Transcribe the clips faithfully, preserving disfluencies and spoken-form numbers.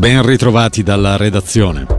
Ben ritrovati dalla redazione.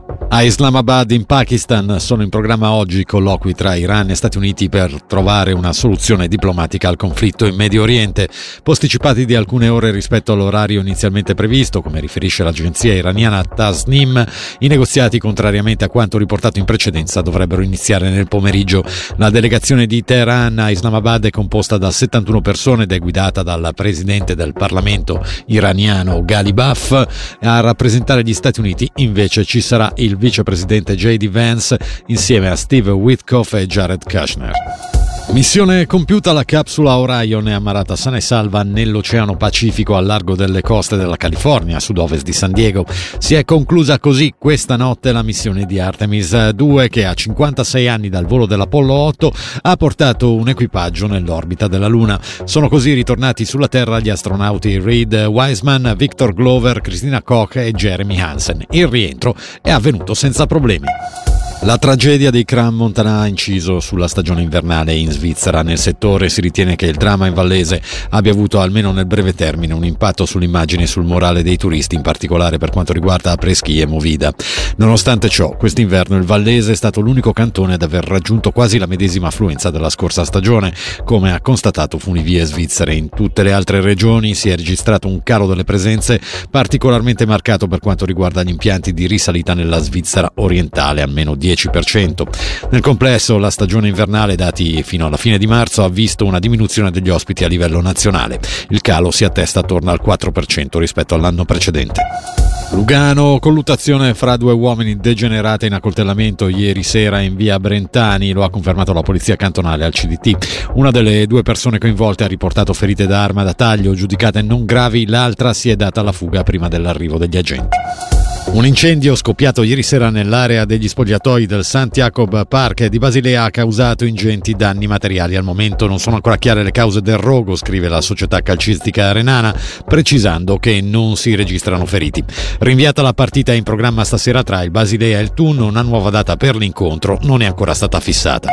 A Islamabad in Pakistan sono in programma oggi colloqui tra Iran e Stati Uniti per trovare una soluzione diplomatica al conflitto in Medio Oriente, posticipati di alcune ore rispetto all'orario inizialmente previsto, come riferisce l'agenzia iraniana Tasnim. I negoziati, contrariamente a quanto riportato in precedenza, dovrebbero iniziare nel pomeriggio. La delegazione di Teheran a Islamabad è composta da settantuno persone ed è guidata dal presidente del Parlamento iraniano Ghalibaf. A rappresentare gli Stati Uniti invece ci sarà il vicepresidente J D Vance insieme a Steve Witkoff e Jared Kushner. Missione compiuta, la capsula Orion è ammarrata sana e salva nell'Oceano Pacifico al largo delle coste della California, a sud-ovest di San Diego. Si è conclusa così questa notte la missione di Artemis due, che a cinquantasei anni dal volo dell'Apollo otto ha portato un equipaggio nell'orbita della Luna. Sono così ritornati sulla Terra gli astronauti Reed Wiseman, Victor Glover, Christina Koch e Jeremy Hansen. Il rientro è avvenuto senza problemi. La tragedia dei Crans-Montana ha inciso sulla stagione invernale in Svizzera. Nel settore si ritiene che il dramma in Vallese abbia avuto, almeno nel breve termine, un impatto sull'immagine e sul morale dei turisti, in particolare per quanto riguarda Preschi e Movida. Nonostante ciò, quest'inverno il Vallese è stato l'unico cantone ad aver raggiunto quasi la medesima affluenza della scorsa stagione, come ha constatato Funivie Svizzere. In tutte le altre regioni si è registrato un calo delle presenze particolarmente marcato per quanto riguarda gli impianti di risalita nella Svizzera orientale, almeno dieci per cento. Nel complesso la stagione invernale, dati fino alla fine di marzo, ha visto una diminuzione degli ospiti a livello nazionale. Il calo si attesta attorno al quattro per cento rispetto all'anno precedente. Lugano, colluttazione fra due uomini degenerate in accoltellamento ieri sera in via Brentani, lo ha confermato la polizia cantonale al C D T. Una delle due persone coinvolte ha riportato ferite da arma da taglio, giudicate non gravi, l'altra si è data alla fuga prima dell'arrivo degli agenti. Un incendio scoppiato ieri sera nell'area degli spogliatoi del Sankt Jakob Park di Basilea ha causato ingenti danni materiali. Al momento non sono ancora chiare le cause del rogo, scrive la società calcistica renana, precisando che non si registrano feriti. Rinviata la partita in programma stasera tra il Basilea e il Thun, una nuova data per l'incontro non è ancora stata fissata.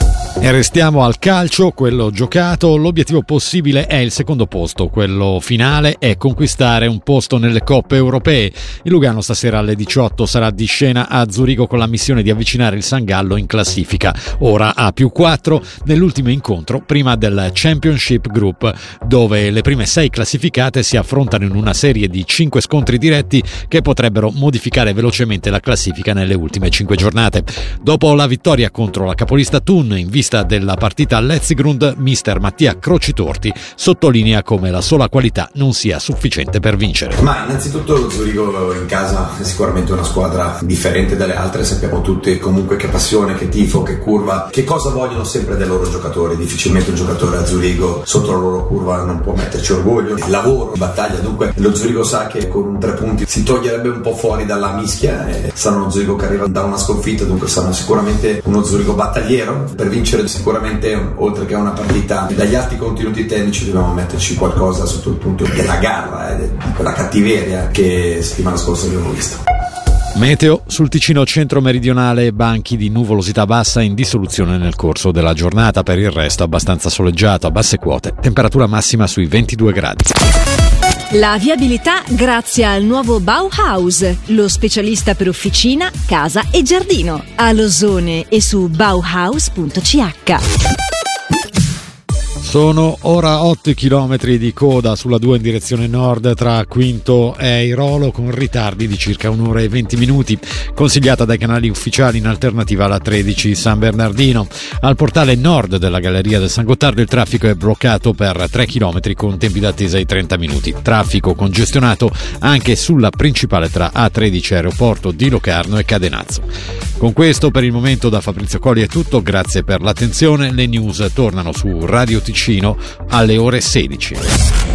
E restiamo al calcio, quello giocato. L'obiettivo possibile è il secondo posto, quello finale è conquistare un posto nelle coppe europee. Il Lugano stasera alle diciotto sarà di scena a Zurigo con la missione di avvicinare il San Gallo in classifica, ora a più quattro, nell'ultimo incontro prima del Championship Group, dove le prime sei classificate si affrontano in una serie di cinque scontri diretti che potrebbero modificare velocemente la classifica nelle ultime cinque giornate. Dopo la vittoria contro la capolista Thun in vista della partita all'Etzigrund, mister Mattia Crocitorti sottolinea come la sola qualità non sia sufficiente per vincere. Ma innanzitutto lo Zurigo in casa è sicuramente una squadra differente dalle altre, sappiamo tutti comunque che passione, che tifo, che curva, che cosa vogliono sempre dai loro giocatori. Difficilmente un giocatore a Zurigo sotto la loro curva non può metterci orgoglio, il lavoro, battaglia. Dunque lo Zurigo sa che con un tre punti si toglierebbe un po' fuori dalla mischia e sarà uno Zurigo che arriva da una sconfitta, dunque sarà sicuramente uno Zurigo battagliero. Per vincere sicuramente, oltre che a una partita dagli alti contenuti tecnici, dobbiamo metterci qualcosa sotto il punto della garra e di quella cattiveria che settimana scorsa abbiamo visto. Meteo: sul Ticino centro-meridionale banchi di nuvolosità bassa in dissoluzione nel corso della giornata, per il resto abbastanza soleggiato a basse quote, temperatura massima sui ventidue gradi. La viabilità grazie al nuovo Bauhaus, lo specialista per officina, casa e giardino, a Losone e su bauhaus punto c h. Sono ora otto chilometri di coda sulla due in direzione nord tra Quinto e Airolo, con ritardi di circa un'ora e venti minuti, consigliata dai canali ufficiali in alternativa alla tredici San Bernardino. Al portale nord della Galleria del San Gottardo il traffico è bloccato per tre chilometri con tempi d'attesa di trenta minuti. Traffico congestionato anche sulla principale tra A tredici Aeroporto di Locarno e Cadenazzo. Con questo per il momento da Fabrizio Colli è tutto, grazie per l'attenzione. Le news tornano su Radio Ticino alle ore sedici.